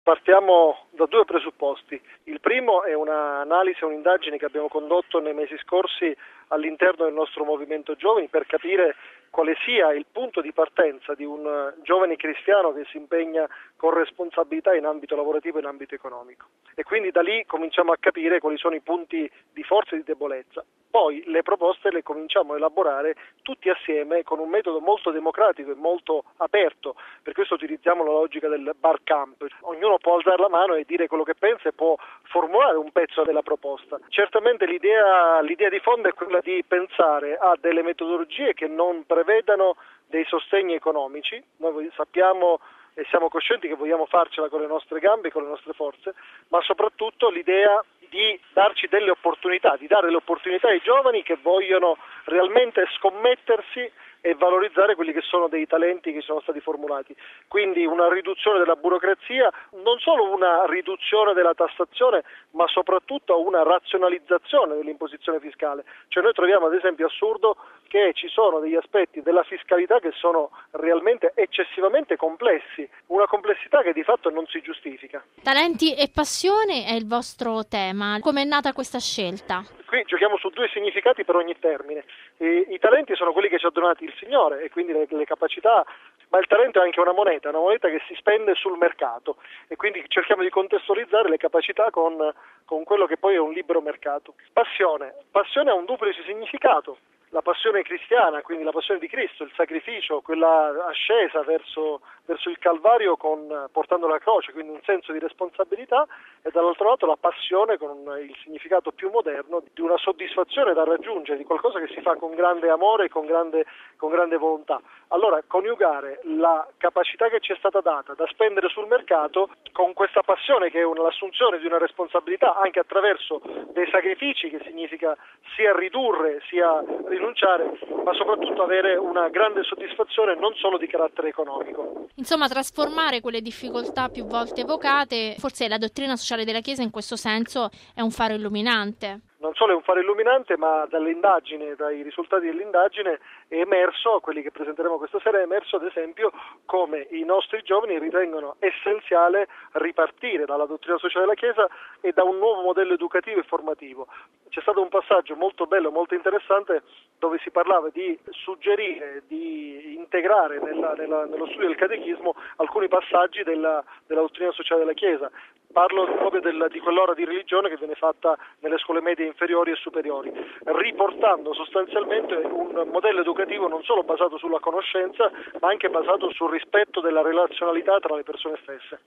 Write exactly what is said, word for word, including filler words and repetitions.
Partiamo da due presupposti. Il primo è un'analisi, un'indagine che abbiamo condotto nei mesi scorsi all'interno del nostro movimento giovani per capire quale sia il punto di partenza di un giovane cristiano che si impegna con responsabilità in ambito lavorativo e in ambito economico. E quindi da lì cominciamo a capire quali sono i punti di forza e di debolezza. Poi le proposte le cominciamo a elaborare tutti assieme con un metodo molto democratico e molto aperto. Per questo utilizziamo la logica del bar camp. Ognuno può alzare la mano e dire quello che pensa e può formulare un pezzo della proposta. Certamente l'idea, l'idea di fondo è quella di pensare a delle metodologie che non prevedano dei sostegni economici. Noi sappiamo e siamo coscienti che vogliamo farcela con le nostre gambe e con le nostre forze, ma soprattutto l'idea di darci delle opportunità, di dare le opportunità ai giovani che vogliono realmente scommettersi e valorizzare quelli che sono dei talenti che sono stati formulati. Quindi una riduzione della burocrazia, non solo una riduzione della tassazione, ma soprattutto una razionalizzazione dell'imposizione fiscale. Cioè noi troviamo ad esempio assurdo che ci sono degli aspetti della fiscalità che sono realmente eccessivamente complessi, una complessità che di fatto non si giustifica. Talenti e passione è il vostro tema. Come è nata questa scelta? Qui giochiamo su due significati per ogni termine. I, i talenti sono quelli che ci ha donati il Signore e quindi le, le capacità, ma il talento è anche una moneta, una moneta che si spende sul mercato e quindi cerchiamo di contestualizzare le capacità con, con quello che poi è un libero mercato. Passione. Passione ha un duplice significato. La passione cristiana, quindi la passione di Cristo, il sacrificio, quella ascesa verso, verso il Calvario con, portando la croce, quindi un senso di responsabilità, e dall'altro lato la passione con il significato più moderno di una soddisfazione da raggiungere, di qualcosa che si fa con grande amore e con grande, con grande volontà. Allora coniugare la capacità che ci è stata data da spendere sul mercato con questa passione che è una, l'assunzione di una responsabilità anche attraverso dei sacrifici, che significa sia ridurre sia rinunciare, ma soprattutto avere una grande soddisfazione non solo di carattere economico. Insomma, trasformare quelle difficoltà più volte evocate, forse la dottrina sociale della Chiesa in questo senso è un faro illuminante. Non solo è un faro illuminante, ma dall'indagine, dai risultati dell'indagine è emerso, quelli che presenteremo questa sera, è emerso ad esempio come i nostri giovani ritengono essenziale ripartire dalla dottrina sociale della Chiesa e da un nuovo modello educativo e formativo. C'è stato un passaggio molto bello, molto interessante, dove si parlava di suggerire, di integrare nella, nella, nello studio del catechismo alcuni passaggi della, della dottrina sociale della Chiesa. Parlo proprio del, di quell'ora di religione che viene fatta nelle scuole medie inferiori e superiori, riportando sostanzialmente un modello educativo non solo basato sulla conoscenza, ma anche basato sul rispetto della relazionalità tra le persone stesse.